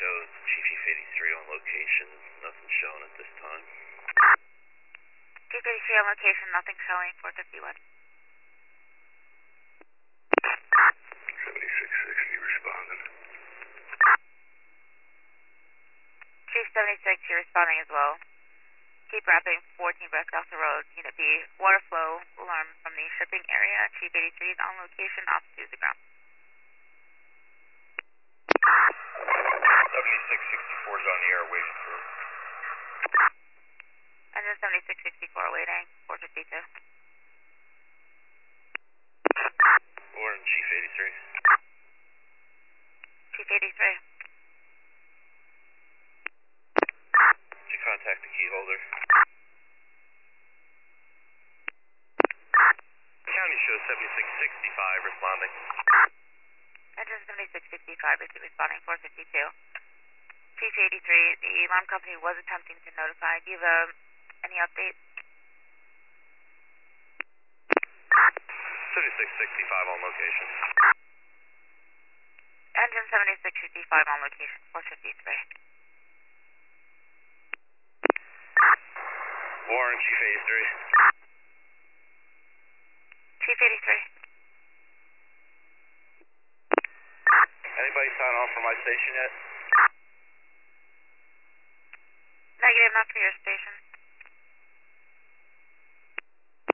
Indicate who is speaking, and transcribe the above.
Speaker 1: shows Chief 83 on location. Nothing showing at this time.
Speaker 2: Chief 83 on location, nothing showing, 451.
Speaker 1: 7660 responding.
Speaker 2: Chief 76, you're responding as well. Keep wrapping 14 west off the road. Unit B, water flow alarm from the shipping area. Chief 83 is on location, opposite the ground.
Speaker 1: 7664 is on the air waiting for him.
Speaker 2: Engine 7664 waiting, 452.
Speaker 1: Warren, Chief 83.
Speaker 2: Chief 83.
Speaker 1: Did you contact the key holder? County shows 7665 responding.
Speaker 2: Engine 7665 is responding, 452. Chief 83, the alarm company was attempting to notify. Do you have any update?
Speaker 1: 7665 on location.
Speaker 2: Engine 7665 on location, 453.
Speaker 1: Warren, Chief 83.
Speaker 2: Chief 83.
Speaker 1: Anybody sign on for my station yet?
Speaker 2: Negative, not for your station.